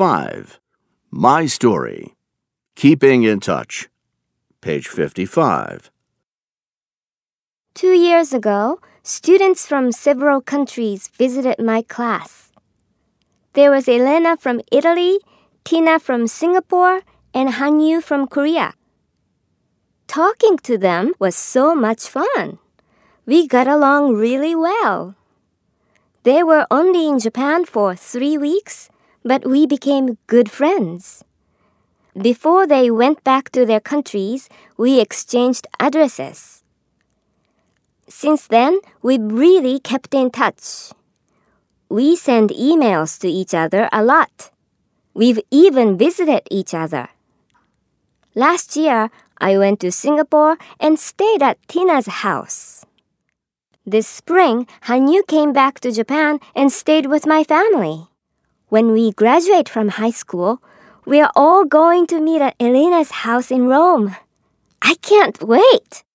5. My Story. Keeping in Touch. Page 55. 2 years ago, students from several countries visited my class. There was Elena from Italy, Tina from Singapore, and Hanyu from Korea. Talking to them was so much fun. We got along really well. They were only in Japan for 3 weeks, but we became good friends. Before they went back to their countries, we exchanged addresses. Since then, we've really kept in touch. We send emails to each other a lot. We've even visited each other. Last year, I went to Singapore and stayed at Tina's house. This spring, Hanyu came back to Japan and stayed with my family. When we graduate from high school, we are all going to meet at Elena's house in Rome. I can't wait!